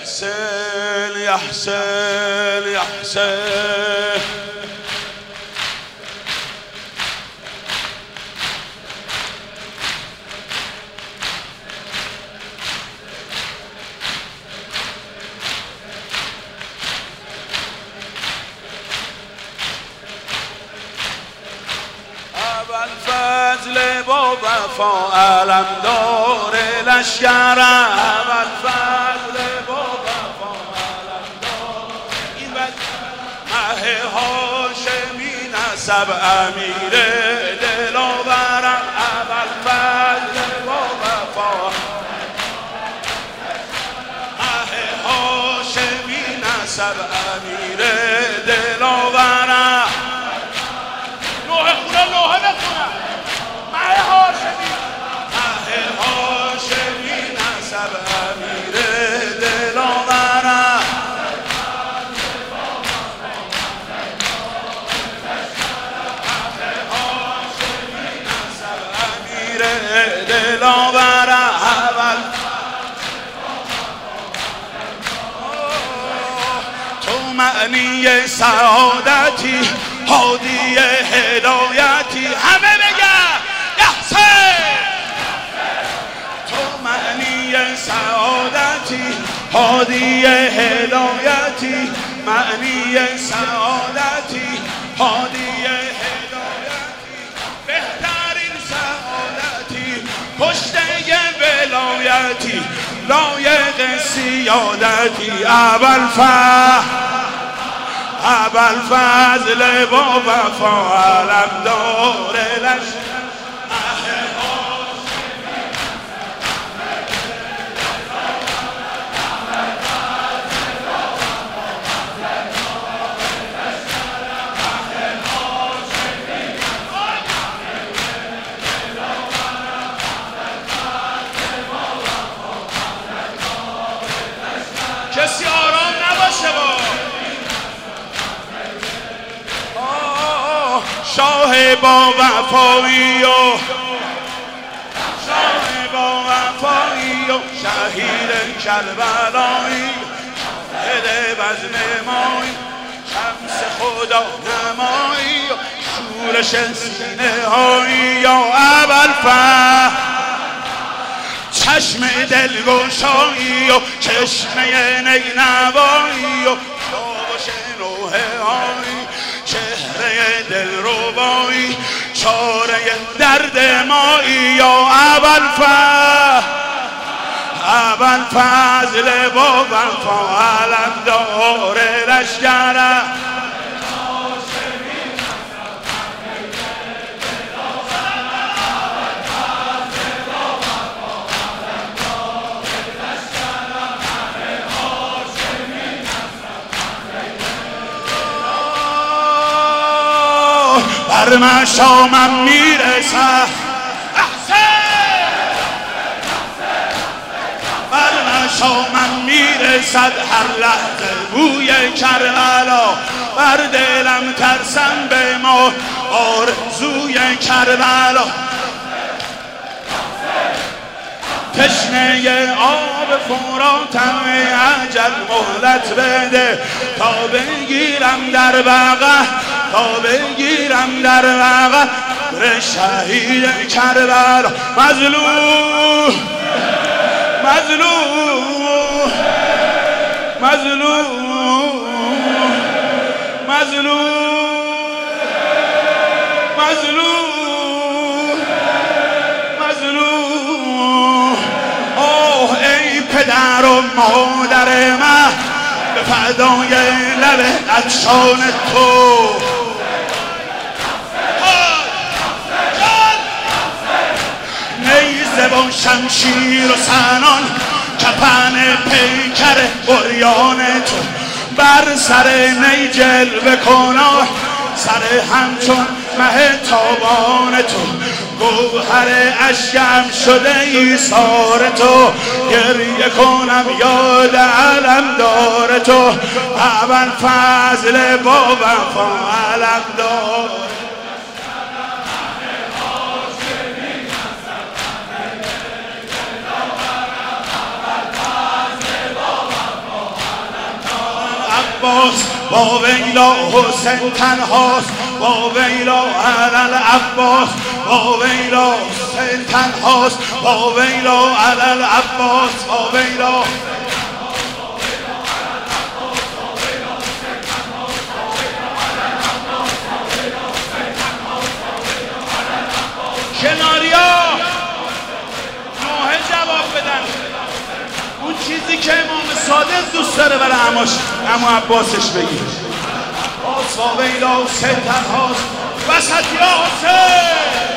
حسین یا حسین یا حسین فضل با وفا علمدار لشکرم فضل با وفا علمدار این مه هاشمی نسب امیر دلاورم فضل با وفا مه هاشمی نسب امیر دلاورم لوحه خونه لوحه بخونم مه هاشمی نسب امیر دلاورم مه هاشمی نسب امیر دلاورم تو معنی سعادتی هادی هدایتی همه بگن یحسین تو معنی سعادتی هادی هدایتی معنی سعادتی هادی هدایتی بهترین سعادتی پشته ولایتی لایق سیادتی ابوالفضل با وفا علمدار لشکر کسی آرام نباشه با شاه با وفایی و شاه با وفایی و شهید کربلایی شهید بزم مایی شمس خدا نمایی و شورش سینه هایی یا ابوالفضل چشم دلگشایی و چشمه نینوایی و شابش نوحه هایی چهره دلربایی چاره درد مایی یا ابوالفضل با وفا علمدار لشکرم بر مشامم میرسد بر مشامم میرسد هر لحظه بوی کربلا بر دلم ترسم به ما آرزوی کربلا تشنه آب فراتم اجل مهلت بده تا بگیرم در بغل تا بگیرم در بغل شهید کربلا مظلوم مظلوم مظلوم مظلوم مظلوم مظلوم اوه ای پدر و مادر من به فدای لب عطشان تو نیزه و شمشیر و سنان کفن پیکر بریان تو بر سر نی جلوه کنا سر همچون مه تابان تو گوهر اشکم شده ایثار تو گریه کنم یاد علمدار تو ابوالفضل با وفا علمدار عباس با ویلا حسین تنهاست با ویلا علل عباس با ویلا حسین تنهاست با ویلا علل عباس با ویلا کناریا نوحه جواب بدن اون چیزی که امام صادق دوست داره برای عمو عباسش بگی با ویلا حسین تنهاست وسط یا حسین